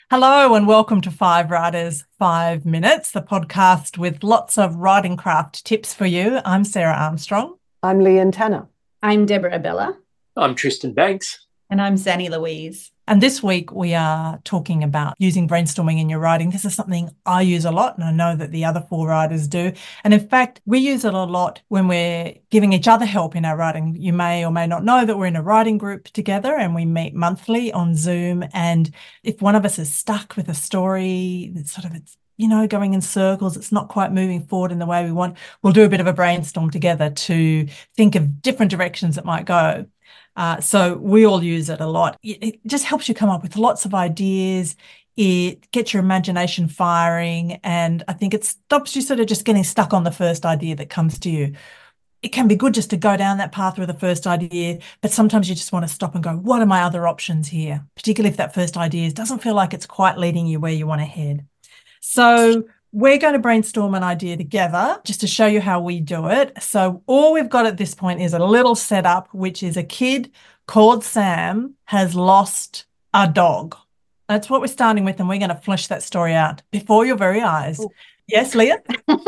Hello and welcome to Five Writers, 5 Minutes, the podcast with lots of writing craft tips for you. I'm Sarah Armstrong. I'm Leanne Tanner. I'm Deborah Bella. I'm Tristan Banks. And I'm Zanny Louise. And this week we are talking about using brainstorming in your writing. This is something I use a lot, and I know that the other four writers do. And in fact, we use it a lot when we're giving each other help in our writing. You may or may not know that we're in a writing group together and we meet monthly on Zoom. And if one of us is stuck with a story that's going in circles, it's not quite moving forward in the way we want, we'll do a bit of a brainstorm together to think of different directions it might go. So we all use it a lot. It just helps you come up with lots of ideas. It gets your imagination firing. And I think it stops you sort of just getting stuck on the first idea that comes to you. It can be good just to go down that path with the first idea, but sometimes you just want to stop and go, what are my other options here? Particularly if that first idea doesn't feel like it's quite leading you where you want to head. So we're going to brainstorm an idea together just to show you how we do it. So all we've got at this point is a little setup, which is a kid called Sam has lost a dog. That's what we're starting with, and we're going to flesh that story out before your very eyes. Ooh. Yes, Leah?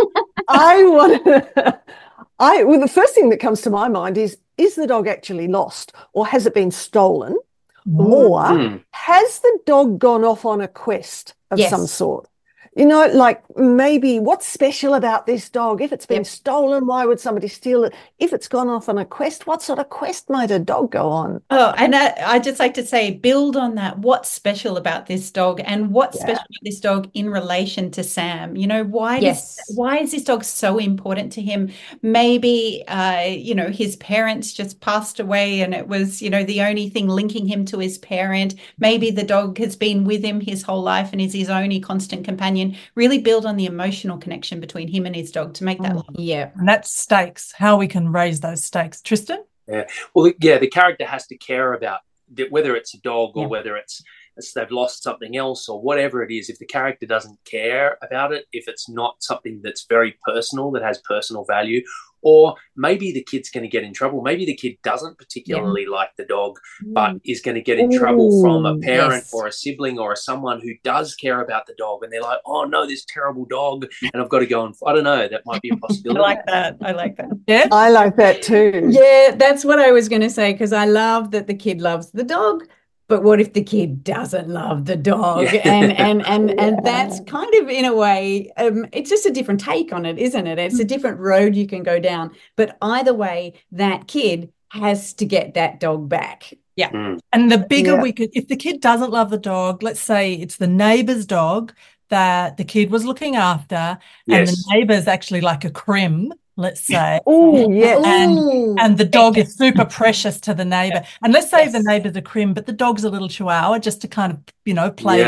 Well, the first thing that comes to my mind is the dog actually lost, or has it been stolen? Or has the dog gone off on a quest of some sort? You know, like maybe what's special about this dog? If it's been stolen, why would somebody steal it? If it's gone off on a quest, what sort of quest might a dog go on? Oh, and I just like to say, build on that. What's special about this dog, and what's special about this dog in relation to Sam? You know, why is this dog so important to him? Maybe, his parents just passed away and it was, the only thing linking him to his parent. Maybe the dog has been with him his whole life and is his only constant companion. Really build on the emotional connection between him and his dog to make that long. Yeah. And that's stakes, how we can raise those stakes. Tristan? Yeah. Well, yeah, the character has to care about whether it's a dog or whether it's they've lost something else or whatever it is. If the character doesn't care about it, if it's not something that's very personal, that has personal value, or maybe the kid's going to get in trouble. Maybe the kid doesn't particularly like the dog, but is going to get in trouble from a parent or a sibling or someone who does care about the dog. And they're like, oh, no, this terrible dog. And I've got to go and, I don't know, that might be a possibility. I like that. Yeah, I like that too. Yeah, that's what I was going to say, because I love that the kid loves the dog. But what if the kid doesn't love the dog? And that's kind of, in a way, it's just a different take on it, isn't it? It's a different road you can go down. But either way, that kid has to get that dog back. Yeah. And the bigger if the kid doesn't love the dog, let's say it's the neighbour's dog that the kid was looking after, and the neighbour's actually like a crim, let's say. Oh, yeah. And the dog is super precious to the neighbour. And let's say the neighbour's a crim, but the dog's a little chihuahua, just to kind of, play.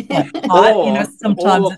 Sometimes.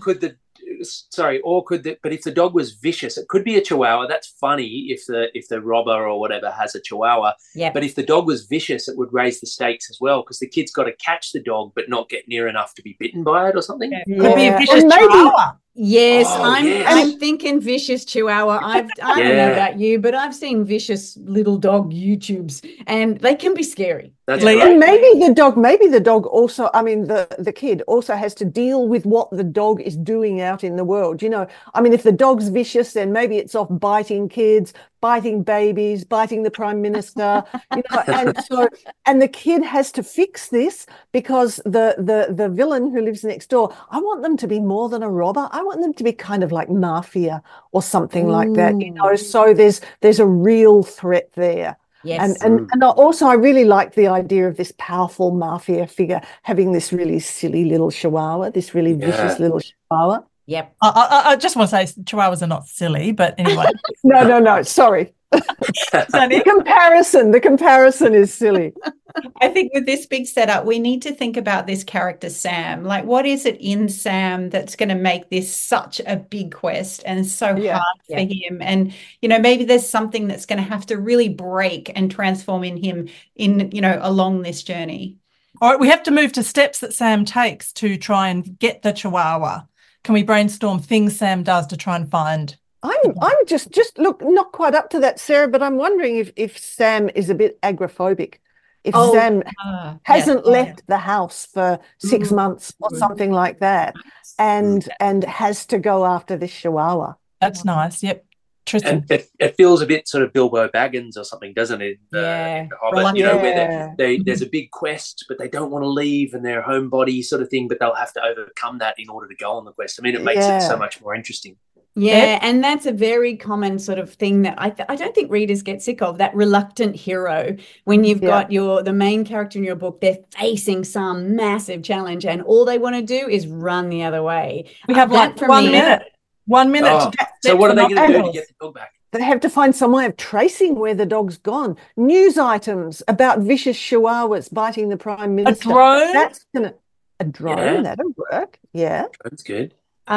But if the dog was vicious, it could be a chihuahua. That's funny if the robber or whatever has a chihuahua. Yeah. But if the dog was vicious, it would raise the stakes as well, because the kid's got to catch the dog but not get near enough to be bitten by it or something. Yeah. Could be a vicious chihuahua. Yes, I'm thinking vicious chihuahua. I don't know about you, but I've seen vicious little dog YouTubes, and they can be scary. That's right. And maybe the dog also, the kid also has to deal with what the dog is doing out in the world. If the dog's vicious, then maybe it's off biting kids, biting babies, biting the Prime Minister, and the kid has to fix this, because the villain who lives next door, I want them to be more than a robber. I want them to be kind of like mafia or something like that, so there's a real threat there. Yes. And also I really like the idea of this powerful mafia figure having this really silly little chihuahua, this really vicious little chihuahua. Yep. I just want to say chihuahuas are not silly, but anyway. No, sorry. The comparison is silly. I think with this big setup, we need to think about this character, Sam. Like, what is it in Sam that's going to make this such a big quest and so hard for him? And, maybe there's something that's going to have to really break and transform in him along this journey. All right, we have to move to steps that Sam takes to try and get the chihuahua. Can we brainstorm things Sam does to try and find? I'm just look, not quite up to that, Sarah, but I'm wondering if Sam is a bit agoraphobic. if Sam hasn't yes. left the house for 6 months or something like that, and has to go after this Chihuahua. That's nice. Yep. Tristan. And it feels a bit sort of Bilbo Baggins or something, doesn't it? In the Hobbit, where there's a big quest, but they don't want to leave, and they're a homebody sort of thing, but they'll have to overcome that in order to go on the quest. I mean, it makes it so much more interesting. Yeah, and that's a very common sort of thing that I don't think readers get sick of, that reluctant hero. When you've got the main character in your book, they're facing some massive challenge, and all they want to do is run the other way. We have like 1 minute. 1 minute. So what are they going to do to get the dog back? They have to find some way of tracing where the dog's gone. News items about vicious chihuahuas biting the Prime Minister. A drone? A drone, that'll work. Yeah. That's good.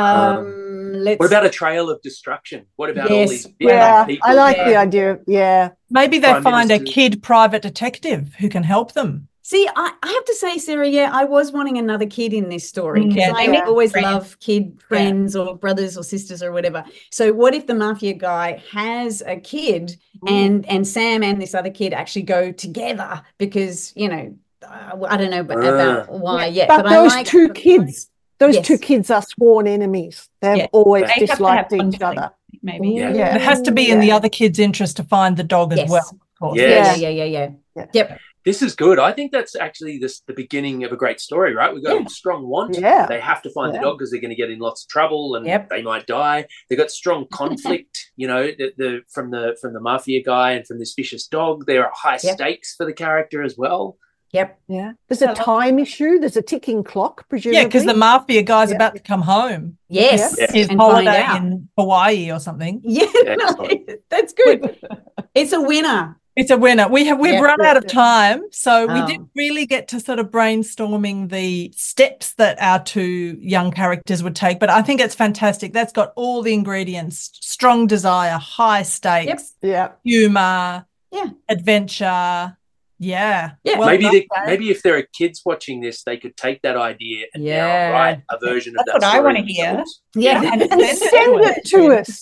What about a trail of destruction? What about all these people? I like the idea. Yeah. Maybe they find a kid private detective who can help them. See, I have to say, Sarah, I was wanting another kid in this story, because I always love kid friends or brothers or sisters or whatever. So what if the mafia guy has a kid and Sam and this other kid actually go together? Because, I don't know about why yet. But those two kids, two kids are sworn enemies. They've always disliked each other. Maybe. It has to be in the other kid's interest to find the dog as well, of course. Yeah. Yep. This is good. I think that's actually the beginning of a great story, right? We've got a strong want. Yeah. They have to find the dog because they're going to get in lots of trouble and they might die. They've got strong conflict, from the mafia guy and from this vicious dog. There are high stakes for the character as well. Yep. Yeah. There's a time issue. There's a ticking clock, presumably. Yeah, because the mafia guy's about to come home. Yes. His holiday in Hawaii or something. Yeah, that's good. It's a winner. It's a winner. We've run out of time, so we didn't really get to sort of brainstorming the steps that our two young characters would take, but I think it's fantastic. That's got all the ingredients: strong desire, high stakes, humor, adventure. Yeah. Well, maybe if there are kids watching this, they could take that idea and now write a version of that. That's what I want to hear. Yeah. And send it to us.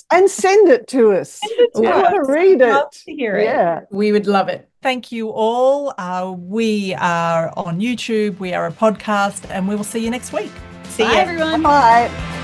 We want to read it. Love to hear it. Yeah. We would love it. Thank you all. We are on YouTube. We are a podcast, and we will see you next week. See you, everyone. Bye.